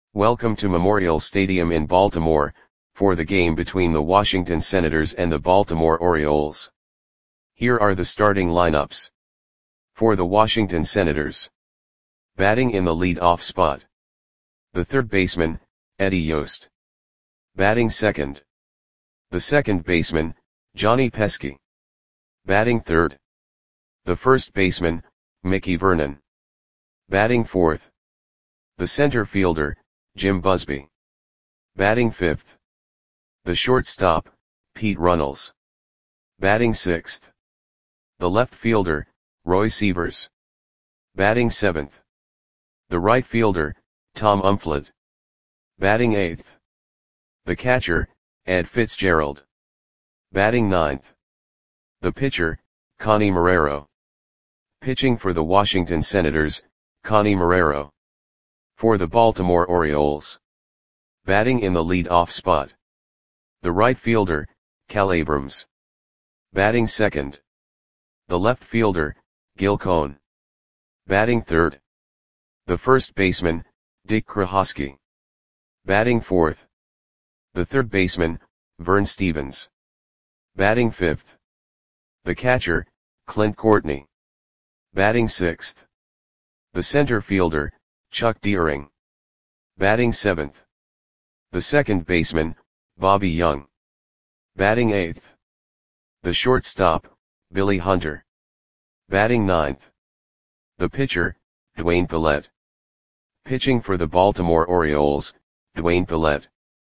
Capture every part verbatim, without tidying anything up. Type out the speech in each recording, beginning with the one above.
Welcome to Memorial Stadium in Baltimore, for the game between the Washington Senators and the Baltimore Orioles. Here are the starting lineups. For the Washington Senators. Batting in the lead-off spot. The third baseman, Eddie Yost. Batting second. The second baseman, Johnny Pesky. Batting third. The first baseman, Mickey Vernon. Batting fourth. The center fielder, Jim Busby. Batting fifth. The shortstop, Pete Runnels. Batting sixth. The left fielder, Roy Sievers. Batting seventh. The right fielder, Tom Umflett. Batting eighth. The catcher, Ed Fitzgerald. Batting ninth. The pitcher, Connie Marrero. Pitching for the Washington Senators, Connie Marrero. For the Baltimore Orioles. Batting in the lead-off spot. The right fielder, Cal Abrams. Batting second. The left fielder, Gil Cohn. Batting third. The first baseman, Dick Krohosky. Batting fourth. The third baseman, Vern Stevens. Batting fifth. The catcher, Clint Courtney. Batting sixth. The center fielder, Chuck Deering. Batting seventh. The second baseman, Bobby Young. Batting eighth. The shortstop, Billy Hunter. Batting ninth. The pitcher, Dwayne Pallette. Pitching for the Baltimore Orioles, Dwayne Pallette.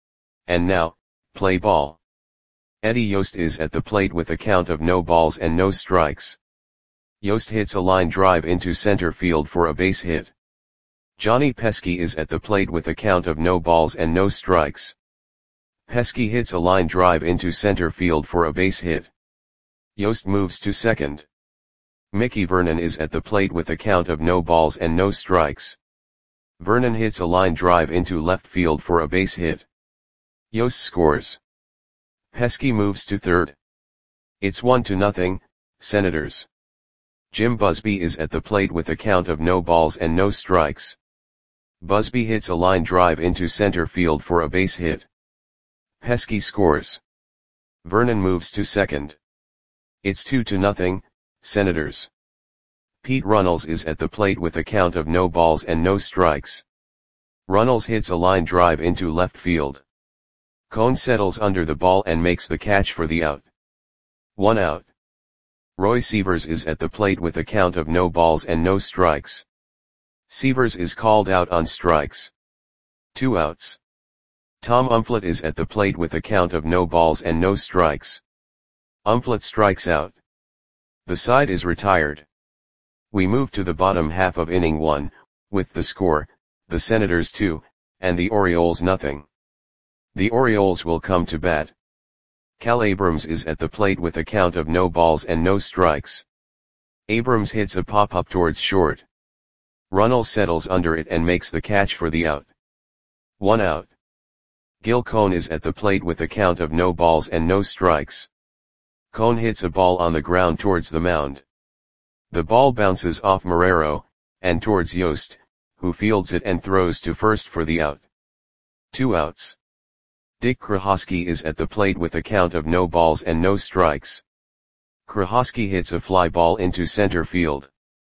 And now, play ball. Eddie Yost is at the plate with a count of no balls and no strikes. Yost hits a line drive into center field for a base hit. Johnny Pesky is at the plate with a count of no balls and no strikes. Pesky hits a line drive into center field for a base hit. Yost moves to second. Mickey Vernon is at the plate with a count of no balls and no strikes. Vernon hits a line drive into left field for a base hit. Yost scores. Pesky moves to third. It's one to nothing, Senators. Jim Busby is at the plate with a count of no balls and no strikes. Busby hits a line drive into center field for a base hit. Pesky scores. Vernon moves to second. It's two to nothing, Senators. Pete Runnels is at the plate with a count of no balls and no strikes. Runnels hits a line drive into left field. Cohn settles under the ball and makes the catch for the out. One out. Roy Sievers is at the plate with a count of no balls and no strikes. Sievers is called out on strikes. Two outs. Tom Umflett is at the plate with a count of no balls and no strikes. Umflett strikes out. The side is retired. We move to the bottom half of inning one, with the score, the Senators two, and the Orioles nothing. The Orioles will come to bat. Cal Abrams is at the plate with a count of no balls and no strikes. Abrams hits a pop-up towards short. Runnels settles under it and makes the catch for the out. One out. Gil Cohn is at the plate with a count of no balls and no strikes. Cohn hits a ball on the ground towards the mound. The ball bounces off Marrero, and towards Yost, who fields it and throws to first for the out. Two outs. Dick Krohosky is at the plate with a count of no balls and no strikes. Krohosky hits a fly ball into center field.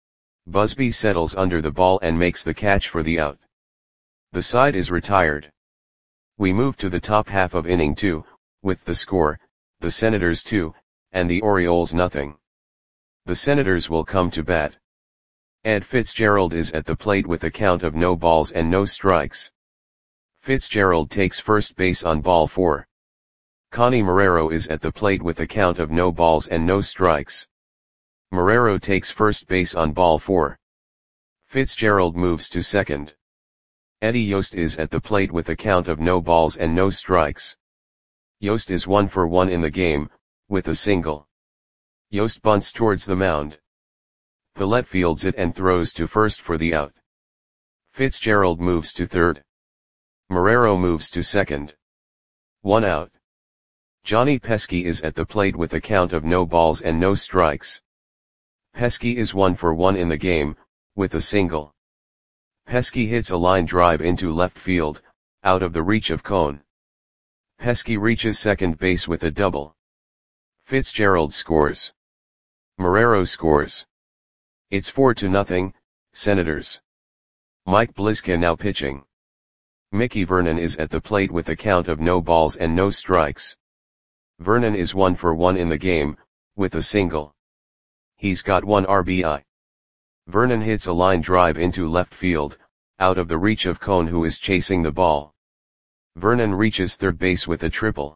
Busby settles under the ball and makes the catch for the out. The side is retired. We move to the top half of inning two, with the score, the Senators two, and the Orioles nothing. The Senators will come to bat. Ed Fitzgerald is at the plate with a count of no balls and no strikes. Fitzgerald takes first base on ball four. Connie Marrero is at the plate with a count of no balls and no strikes. Marrero takes first base on ball four. Fitzgerald moves to second. Eddie Yost is at the plate with a count of no balls and no strikes. Yost is one for one in the game, with a single. Yost bunts towards the mound. Pallette fields it and throws to first for the out. Fitzgerald moves to third. Marrero moves to second. One out. Johnny Pesky is at the plate with a count of no balls and no strikes. Pesky is one for one in the game, with a single. Pesky hits a line drive into left field, out of the reach of Cone. Pesky reaches second base with a double. Fitzgerald scores. Marrero scores. It's four to nothing, Senators. Mike Bliska now pitching. Mickey Vernon is at the plate with a count of no balls and no strikes. Vernon is one for one in the game, with a single. He's got one R B I. Vernon hits a line drive into left field, out of the reach of Cone, who is chasing the ball. Vernon reaches third base with a triple.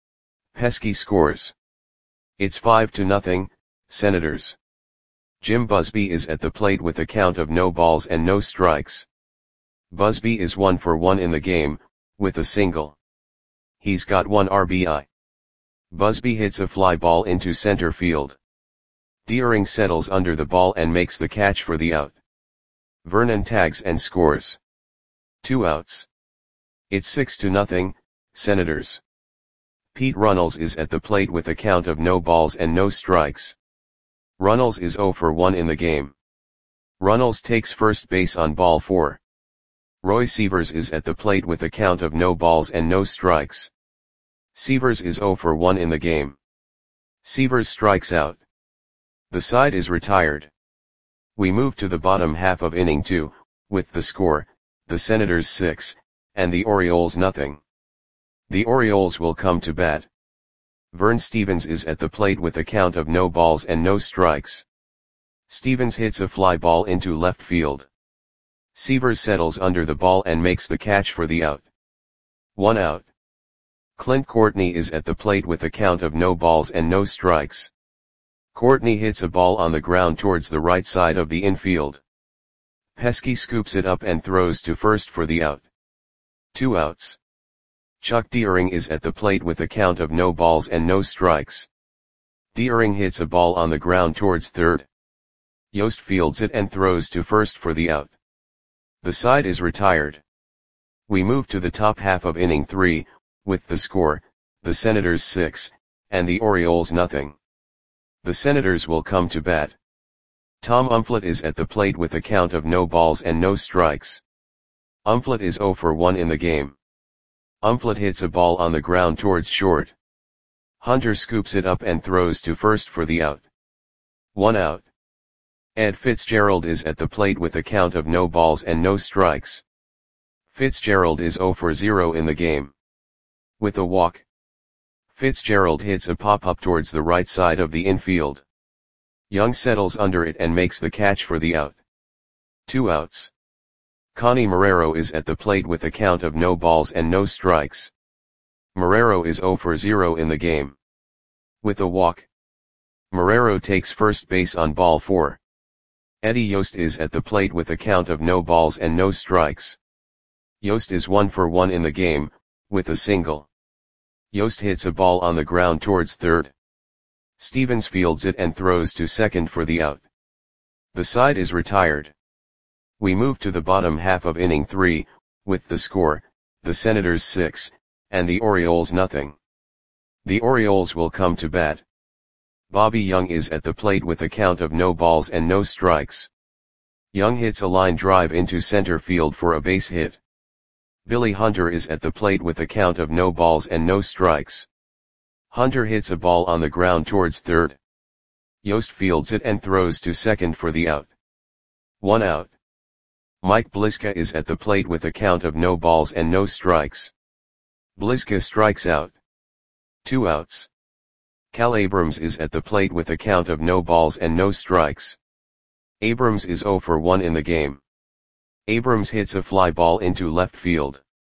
Pesky scores. It's five to nothing, Senators. Jim Busby is at the plate with a count of no balls and no strikes. Busby is one for one in the game, with a single. He's got one R B I. Busby hits a fly ball into center field. Deering settles under the ball and makes the catch for the out. Vernon tags and scores. Two outs. It's six to nothing, Senators. Pete Runnels is at the plate with a count of no balls and no strikes. Runnels is zero for one in the game. Runnels takes first base on ball four. Roy Sievers is at the plate with a count of no balls and no strikes. Sievers is zero for one in the game. Sievers strikes out. The side is retired. We move to the bottom half of inning two, with the score, the Senators six, and the Orioles nothing. The Orioles will come to bat. Vern Stevens is at the plate with a count of no balls and no strikes. Stevens hits a fly ball into left field. Sievers settles under the ball and makes the catch for the out. One out. Clint Courtney is at the plate with a count of no balls and no strikes. Courtney hits a ball on the ground towards the right side of the infield. Pesky scoops it up and throws to first for the out. Two outs. Chuck Deering is at the plate with a count of no balls and no strikes. Deering hits a ball on the ground towards third. Yost fields it and throws to first for the out. The side is retired. We move to the top half of inning three, with the score, the Senators six, and the Orioles nothing. The Senators will come to bat. Tom Umflett is at the plate with a count of no balls and no strikes. Umflett is zero for one in the game. Umflett hits a ball on the ground towards short. Hunter scoops it up and throws to first for the out. One out. Ed Fitzgerald is at the plate with a count of no balls and no strikes. Fitzgerald is zero for zero in the game. With a walk. Fitzgerald hits a pop-up towards the right side of the infield. Young settles under it and makes the catch for the out. Two outs. Connie Marrero is at the plate with a count of no balls and no strikes. Marrero is zero for zero in the game. With a walk. Marrero takes first base on ball four. Eddie Yost is at the plate with a count of no balls and no strikes. Yost is one for one in the game, with a single. Yost hits a ball on the ground towards third. Stevens fields it and throws to second for the out. The side is retired. We move to the bottom half of inning three, with the score, the Senators six, and the Orioles nothing. The Orioles will come to bat. Bobby Young is at the plate with a count of no balls and no strikes. Young hits a line drive into center field for a base hit. Billy Hunter is at the plate with a count of no balls and no strikes. Hunter hits a ball on the ground towards third. Yost fields it and throws to second for the out. One out. Mike Bliska is at the plate with a count of no balls and no strikes. Bliska strikes out. Two outs. Cal Abrams is at the plate with a count of no balls and no strikes. Abrams is zero for one in the game. Abrams hits a fly ball into left field.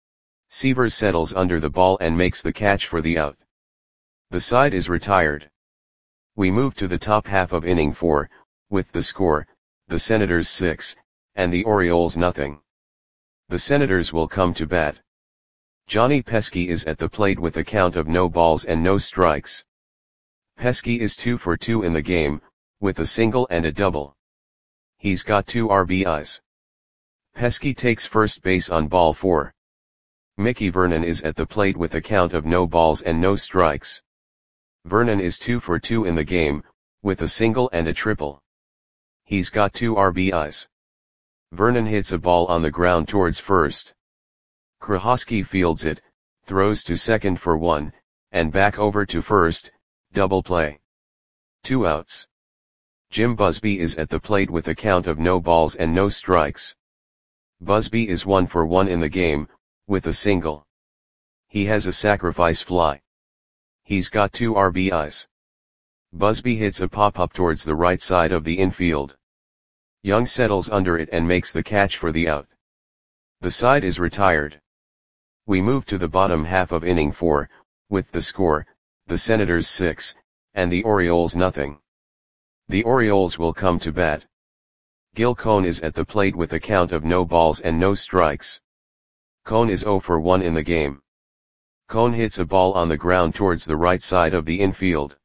Sievers settles under the ball and makes the catch for the out. The side is retired. We move to the top half of inning four, with the score, the Senators six, and the Orioles nothing. The Senators will come to bat. Johnny Pesky is at the plate with a count of no balls and no strikes. Pesky is two for two in the game, with a single and a double. He's got two R B Is. Pesky takes first base on ball four. Mickey Vernon is at the plate with a count of no balls and no strikes. Vernon is two for two in the game, with a single and a triple. He's got two R B Is. Vernon hits a ball on the ground towards first. Krahosky fields it, throws to second for one, and back over to first, double play. Two outs. Jim Busby is at the plate with a count of no balls and no strikes. Busby is one for one in the game, with a single. He has a sacrifice fly. He's got two R B Is. Busby hits a pop-up towards the right side of the infield. Young settles under it and makes the catch for the out. The side is retired. We move to the bottom half of inning four, with the score, the Senators six, and the Orioles nothing. The Orioles will come to bat. Gil Cone is at the plate with a count of no balls and no strikes. Cone is zero for one in the game. Cone hits a ball on the ground towards the right side of the infield.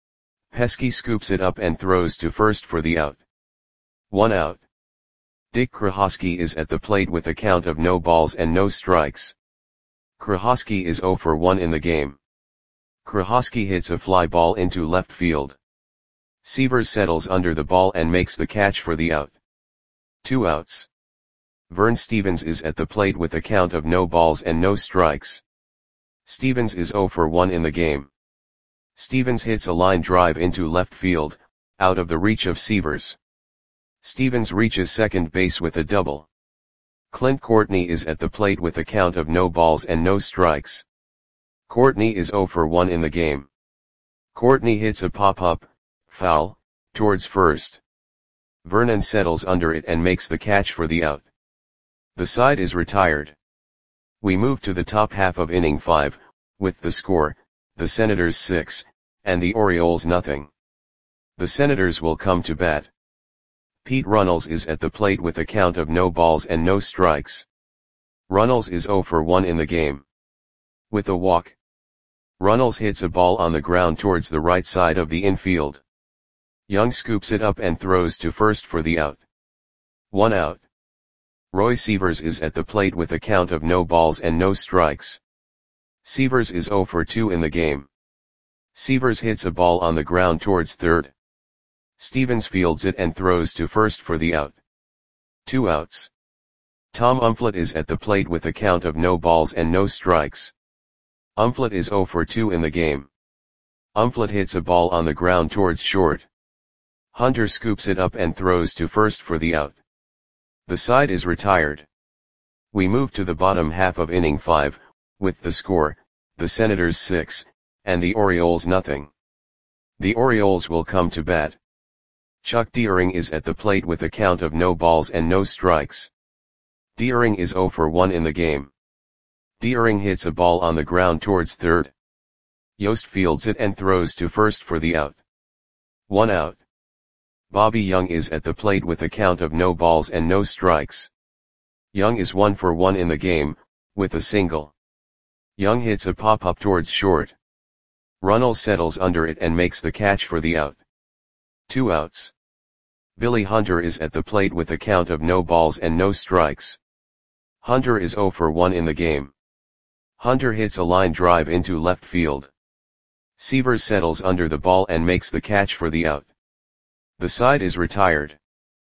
Pesky scoops it up and throws to first for the out. One out. Dick Krahosky is at the plate with a count of no balls and no strikes. Krahosky is zero for one in the game. Krahosky hits a fly ball into left field. Severs settles under the ball and makes the catch for the out. Two outs. Vern Stevens is at the plate with a count of no balls and no strikes. Stevens is zero for one in the game. Stevens hits a line drive into left field, out of the reach of Severs. Stevens reaches second base with a double. Clint Courtney is at the plate with a count of no balls and no strikes. Courtney is zero for one in the game. Courtney hits a pop-up, foul, towards first. Vernon settles under it and makes the catch for the out. The side is retired. We move to the top half of inning five, with the score, the Senators six, and the Orioles nothing. The Senators will come to bat. Pete Runnels is at the plate with a count of no balls and no strikes. Runnels is zero for one in the game. With a walk. Runnels hits a ball on the ground towards the right side of the infield. Young scoops it up and throws to first for the out. One out. Roy Severs is at the plate with a count of no balls and no strikes. Severs is zero for two in the game. Severs hits a ball on the ground towards third. Stevens fields it and throws to first for the out. Two outs. Tom Umflett is at the plate with a count of no balls and no strikes. Umflett is zero for two in the game. Umflett hits a ball on the ground towards short. Hunter scoops it up and throws to first for the out. The side is retired. We move to the bottom half of inning five, with the score, the Senators six, and the Orioles nothing. The Orioles will come to bat. Chuck Deering is at the plate with a count of no balls and no strikes. Deering is zero for one in the game. Deering hits a ball on the ground towards third. Yost fields it and throws to first for the out. One out. Bobby Young is at the plate with a count of no balls and no strikes. Young is one for one in the game, with a single. Young hits a pop-up towards short. Runnels settles under it and makes the catch for the out. Two outs. Billy Hunter is at the plate with a count of no balls and no strikes. Hunter is zero for one in the game. Hunter hits a line drive into left field. Severs settles under the ball and makes the catch for the out. The side is retired.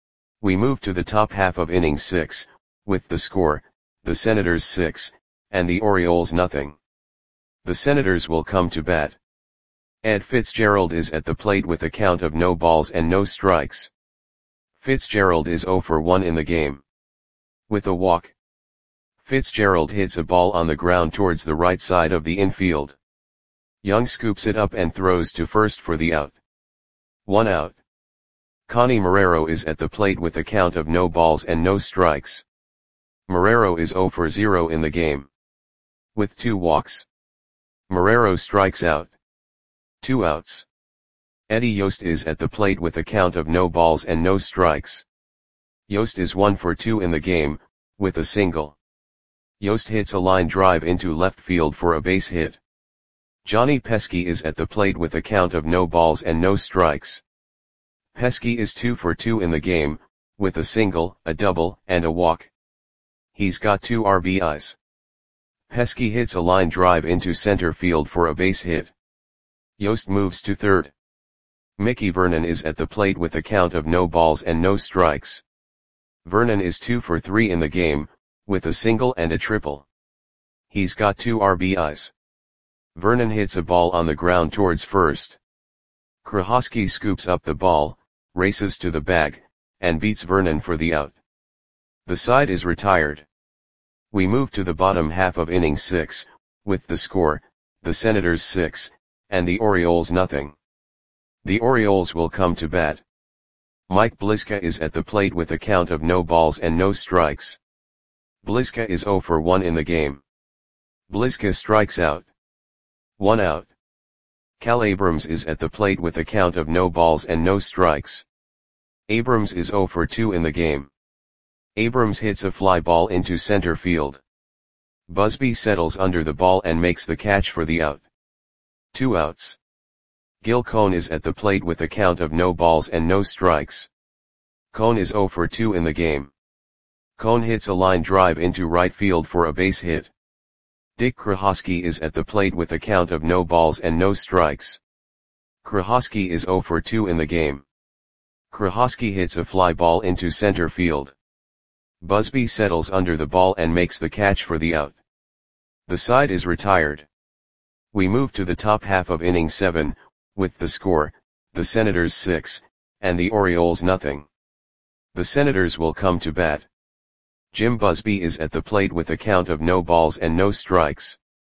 We move to the top half of inning six, with the score, the Senators six, and the Orioles nothing. The Senators will come to bat. Ed Fitzgerald is at the plate with a count of no balls and no strikes. Fitzgerald is zero for one in the game. With a walk. Fitzgerald hits a ball on the ground towards the right side of the infield. Young scoops it up and throws to first for the out. One out. Connie Marrero is at the plate with a count of no balls and no strikes. Marrero is zero for zero in the game. With two walks. Marrero strikes out. Two outs. Eddie Yost is at the plate with a count of no balls and no strikes. Yost is one for two in the game, with a single. Yost hits a line drive into left field for a base hit. Johnny Pesky is at the plate with a count of no balls and no strikes. Pesky is two for two in the game, with a single, a double, and a walk. He's got two R B Is. Pesky hits a line drive into center field for a base hit. Yost moves to third. Mickey Vernon is at the plate with a count of no balls and no strikes. Vernon is two for three in the game, with a single and a triple. He's got two R B Is. Vernon hits a ball on the ground towards first. Krahosky scoops up the ball, races to the bag, and beats Vernon for the out. The side is retired. We move to the bottom half of inning six, with the score, the Senators six, and the Orioles nothing. The Orioles will come to bat. Mike Bliska is at the plate with a count of no balls and no strikes. Bliska is zero for one in the game. Bliska strikes out. One out. Cal Abrams is at the plate with a count of no balls and no strikes. Abrams is zero for two in the game. Abrams hits a fly ball into center field. Busby settles under the ball and makes the catch for the out. Two outs. Gil Cone is at the plate with a count of no balls and no strikes. Cone is zero for two in the game. Cone hits a line drive into right field for a base hit. Dick Krahosky is at the plate with a count of no balls and no strikes. Krahosky is zero for two in the game. Krahosky hits a fly ball into center field. Busby settles under the ball and makes the catch for the out. The side is retired. We move to the top half of inning seven, with the score, the Senators six, and the Orioles nothing. The Senators will come to bat. Jim Busby is at the plate with a count of no balls and no strikes.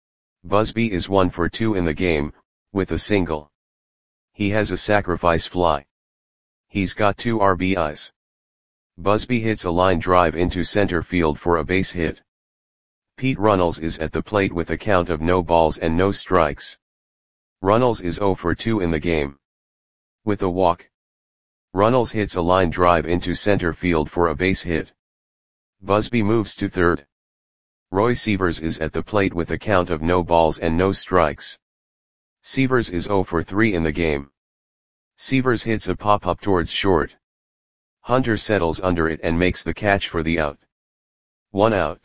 Busby is one for two in the game, with a single. He has a sacrifice fly. He's got two R B Is. Busby hits a line drive into center field for a base hit. Pete Runnels is at the plate with a count of no balls and no strikes. Runnels is zero for two in the game. With a walk. Runnels hits a line drive into center field for a base hit. Busby moves to third. Roy Sievers is at the plate with a count of no balls and no strikes. Sievers is zero for three in the game. Sievers hits a pop-up towards short. Hunter settles under it and makes the catch for the out. One out.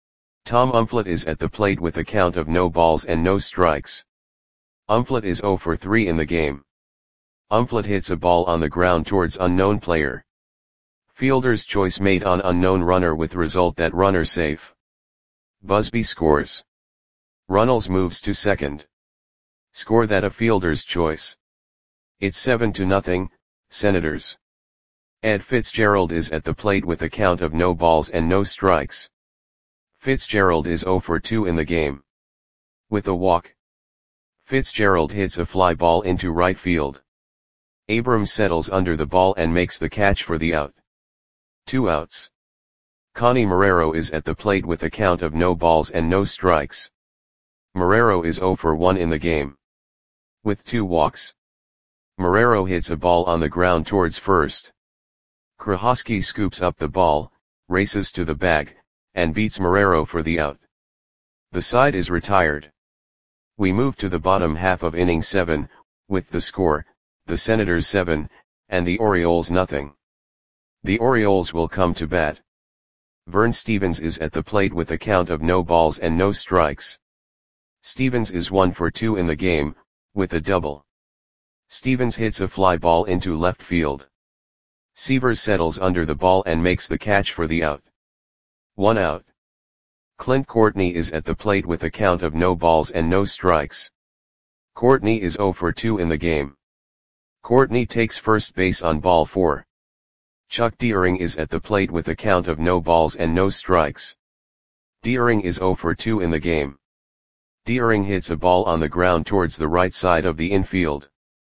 Tom Umflett is at the plate with a count of no balls and no strikes. Umflett is zero for three in the game. Umflett hits a ball on the ground towards unknown player. Fielder's choice made on unknown runner with result that runner safe. Busby scores. Runnels moves to second. Score that a fielder's choice. It's seven to nothing, Senators. Ed Fitzgerald is at the plate with a count of no balls and no strikes. Fitzgerald is zero for two in the game. With a walk. Fitzgerald hits a fly ball into right field. Abrams settles under the ball and makes the catch for the out. Two outs. Connie Marrero is at the plate with a count of no balls and no strikes. Marrero is zero for one in the game. With two walks. Marrero hits a ball on the ground towards first. Krahosky scoops up the ball, races to the bag, and beats Marrero for the out. The side is retired. We move to the bottom half of inning seven, with the score, the Senators seven, and the Orioles nothing. The Orioles will come to bat. Vern Stevens is at the plate with a count of no balls and no strikes. Stevens is one for two in the game, with a double. Stevens hits a fly ball into left field. Sievers settles under the ball and makes the catch for the out. One out. Clint Courtney is at the plate with a count of no balls and no strikes. Courtney is zero for two in the game. Courtney takes first base on ball four. Chuck Deering is at the plate with a count of no balls and no strikes. Deering is zero for two in the game. Deering hits a ball on the ground towards the right side of the infield.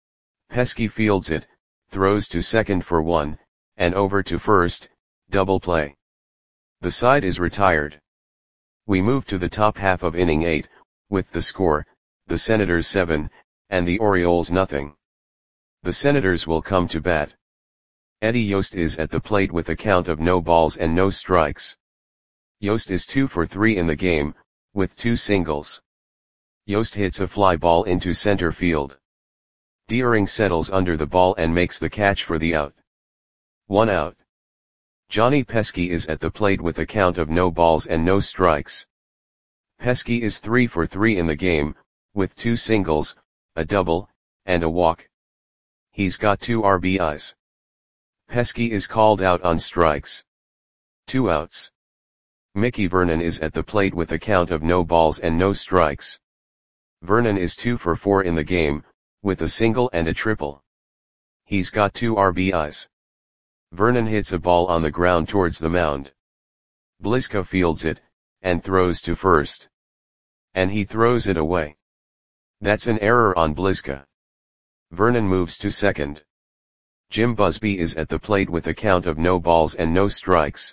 Pesky fields it, throws to second for one, and over to first, double play. The side is retired. We move to the top half of inning eight, with the score, the Senators seven, and the Orioles nothing. The Senators will come to bat. Eddie Yost is at the plate with a count of no balls and no strikes. Yost is two for three in the game, with two singles. Yost hits a fly ball into center field. Deering settles under the ball and makes the catch for the out. One out. Johnny Pesky is at the plate with a count of no balls and no strikes. Pesky is three for three in the game, with two singles, a double, and a walk. He's got two R B Is. Pesky is called out on strikes. Two outs. Mickey Vernon is at the plate with a count of no balls and no strikes. Vernon is two for four in the game, with a single and a triple. He's got two R B Is. Vernon hits a ball on the ground towards the mound. Bliska fields it, and throws to first. And he throws it away. That's an error on Bliska. Vernon moves to second. Jim Busby is at the plate with a count of no balls and no strikes.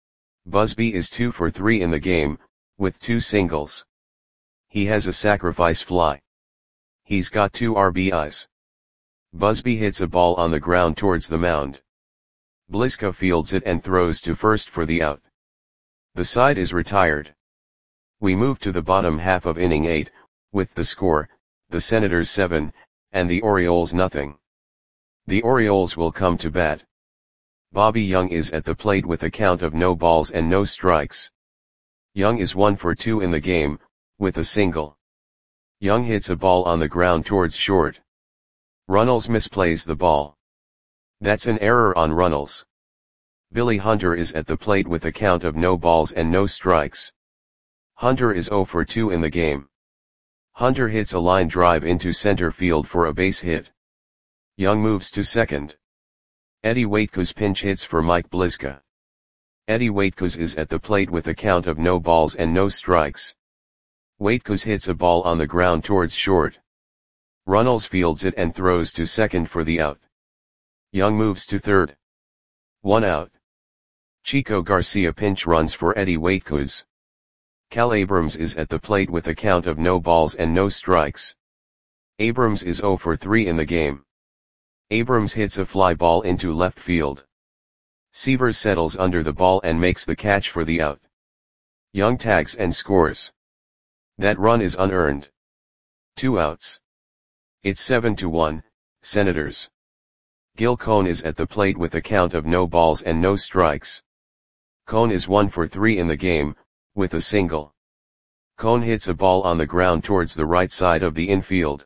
Busby is two for three in the game, with two singles. He has a sacrifice fly. He's got two R B Is. Busby hits a ball on the ground towards the mound. Bliska fields it and throws to first for the out. The side is retired. We move to the bottom half of inning eight, with the score, the Senators seven, and the Orioles nothing. The Orioles will come to bat. Bobby Young is at the plate with a count of no balls and no strikes. Young is one for two in the game, with a single. Young hits a ball on the ground towards short. Runnels misplays the ball. That's an error on Runnels. Billy Hunter is at the plate with a count of no balls and no strikes. Hunter is zero for two in the game. Hunter hits a line drive into center field for a base hit. Young moves to second. Eddie Waitkus pinch hits for Mike Bliska. Eddie Waitkus is at the plate with a count of no balls and no strikes. Waitkus hits a ball on the ground towards short. Runnels fields it and throws to second for the out. Young moves to third. One out. Chico Garcia pinch runs for Eddie Waitkus. Cal Abrams is at the plate with a count of no balls and no strikes. Abrams is zero for three in the game. Abrams hits a fly ball into left field. Seavers settles under the ball and makes the catch for the out. Young tags and scores. That run is unearned. Two outs. It's seven to one, Senators. Gil Cone is at the plate with a count of no balls and no strikes. Cone is one for three in the game, with a single. Cone hits a ball on the ground towards the right side of the infield.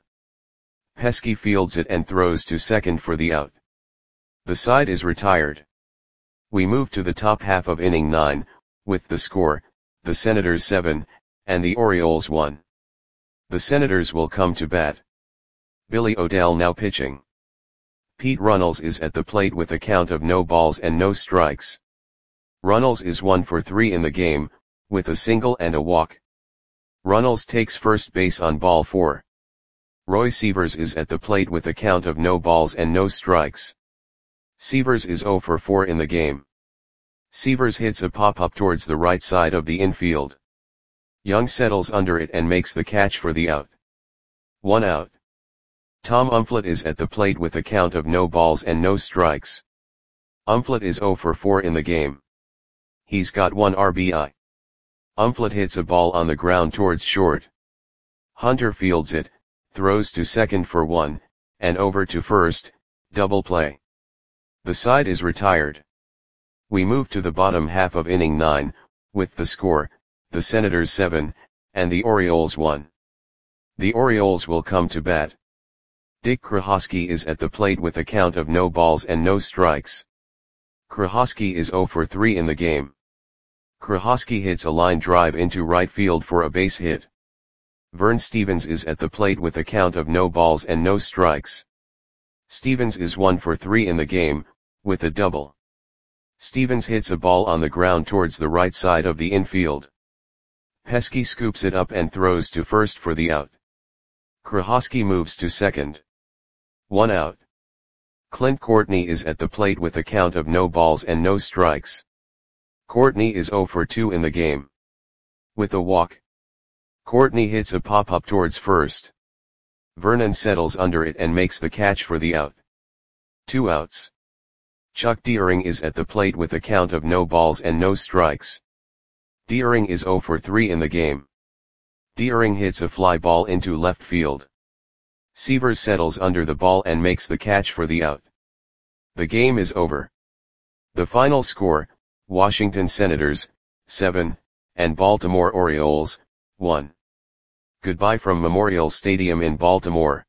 Pesky fields it and throws to second for the out. The side is retired. We move to the top half of inning nine, with the score, the Senators seven, and the Orioles one. The Senators will come to bat. Billy O'Dell now pitching. Pete Runnels is at the plate with a count of no balls and no strikes. Runnels is one for three in the game, with a single and a walk. Runnels takes first base on ball four. Roy Seavers is at the plate with a count of no balls and no strikes. Seavers is zero for four in the game. Seavers hits a pop-up towards the right side of the infield. Young settles under it and makes the catch for the out. One out. Tom Umflett is at the plate with a count of no balls and no strikes. Umflett is zero for four in the game. He's got one R B I. Umflett hits a ball on the ground towards short. Hunter fields it, throws to second for one, and over to first, double play. The side is retired. We move to the bottom half of inning nine, with the score, the Senators seven, and the Orioles one. The Orioles will come to bat. Dick Krahosky is at the plate with a count of no balls and no strikes. Krahosky is zero for three in the game. Krahosky hits a line drive into right field for a base hit. Vern Stevens is at the plate with a count of no balls and no strikes. Stevens is one for three in the game, with a double. Stevens hits a ball on the ground towards the right side of the infield. Pesky scoops it up and throws to first for the out. Krahosky moves to second. One out. Clint Courtney is at the plate with a count of no balls and no strikes. Courtney is zero for two in the game. With a walk. Courtney hits a pop-up towards first. Vernon settles under it and makes the catch for the out. Two outs. Chuck Deering is at the plate with a count of no balls and no strikes. Deering is zero for three in the game. Deering hits a fly ball into left field. Seavers settles under the ball and makes the catch for the out. The game is over. The final score, Washington Senators, seven, and Baltimore Orioles, one. Goodbye from Memorial Stadium in Baltimore.